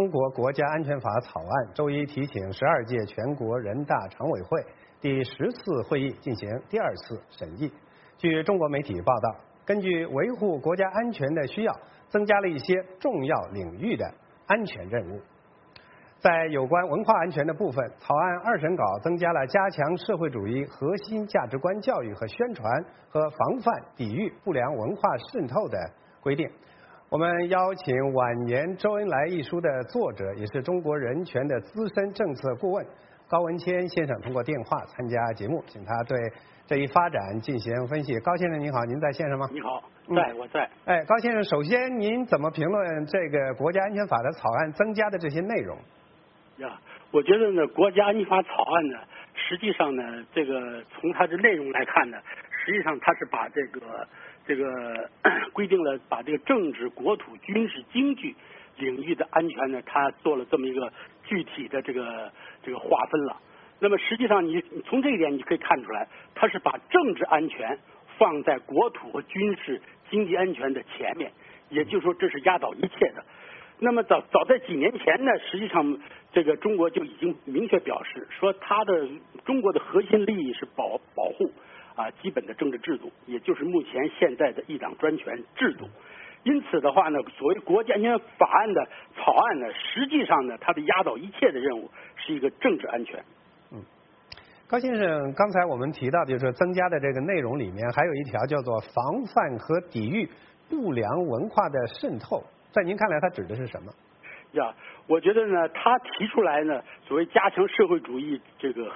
中国国家安全法草案周一提请12届全国人大常委会第10次会议进行第2次审议。据中国媒体报道，根据维护国家安全的需要，增加了一些重要领域的安全任务。在有关文化安全的部分，草案2审稿增加了加强社会主义核心价值观教育和宣传和防范抵御不良文化渗透的规定。我们邀请《晚年周恩来》一书的作者，也是中国人权的资深政策顾问高文谦先生通过电话参加节目，请他对这一发展进行分析。高先生您好，您在线上吗？ 你好，在，我在。 高先生，首先您怎么评论这个国家安全法的草案增加的这些内容？ 我觉得呢，国家安全法草案呢，实际上呢，这个从它的内容来看呢，实际上它是把这个规定了，把这个政治、国土、军事、经济领域的安全呢，它做了这么一个具体的这个划分了。那么实际上你从这一点你可以看出来，它是把政治安全放在国土和军事、经济安全的前面，也就是说这是压倒一切的。那么早在几年前呢，实际上这个中国就已经明确表示说，中国的核心利益是保护基本的政治制度，也就是目前现在的一党专权制度。因此的话呢，所谓国家安全法案的草案呢，实际上呢，它的压倒一切的任务是一个政治安全。 高先生，刚才我们提到就是增加的这个内容里面，还有一条叫做防范和抵御不良文化的渗透。在您看来，它指的是什么？ 我觉得呢，他提出来呢，所谓加强社会主义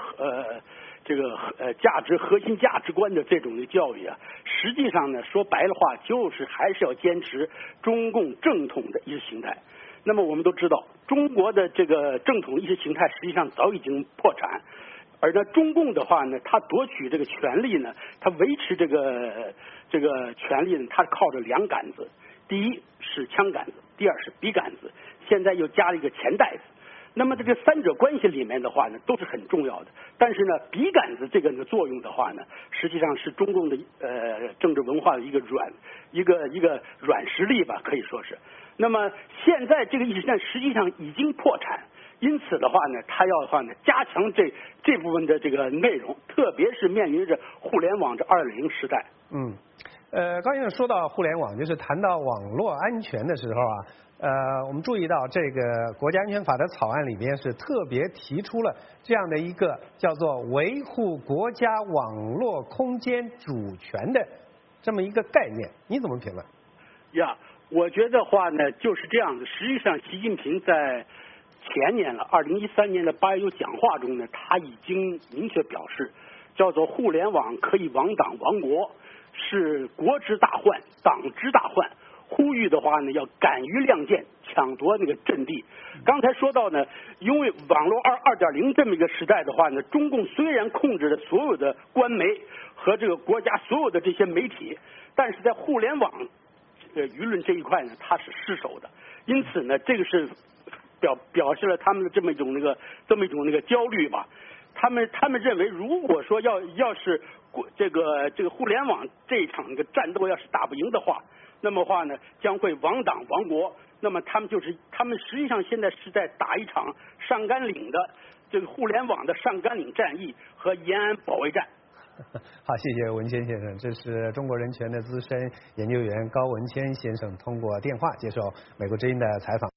核心价值观的这种的教育实际上呢，说白了话就是还是要坚持中共正统的意识形态。那么我们都知道，中国的这个正统意识形态实际上早已经破产，而呢，中共的话呢，他夺取这个权力呢，他维持这个权力呢，他靠着2杆子。第一是枪杆子，第二是笔杆子，现在又加了一个钱袋子。那么这个3者关系里面的话呢，都是很重要的。但是呢，笔杆子这个作用的话呢，实际上是中共的政治文化的一个软实力吧，可以说是。那么现在这个意识形态实际上已经破产，因此的话呢，他要的话呢，加强这部分的这个内容，特别是面临着互联网这2.0时代。 高先生说到互联网，就是谈到网络安全的时候我们注意到这个国家安全法的草案里面是特别提出了这样的一个叫做维护国家网络空间主权的这么一个概念，你怎么评论？ 我觉得话呢就是这样的。实际上，习近平在前年了，2013年的8月6讲话中呢，他已经明确表示，叫做互联网可以亡党亡国，是国之大患，党之大患。呼吁的话呢，要敢于亮剑，抢夺那个阵地。刚才说到呢，因为网络2.0这么一个时代的话呢，中共虽然控制了所有的官媒和这个国家所有的这些媒体，但是在互联网舆论这一块呢，它是失守的。因此呢，这个是表示了他们的这么一种焦虑吧。他们认为，如果说要是这个互联网这一场战斗要是打不赢的话，那么话呢将会亡党亡国。那么他们实际上现在是在打一场上甘岭的这个互联网的上甘岭战役和延安保卫战。 好，谢谢文谦先生。这是中国人权的资深研究员高文谦先生通过电话接受美国之音的采访。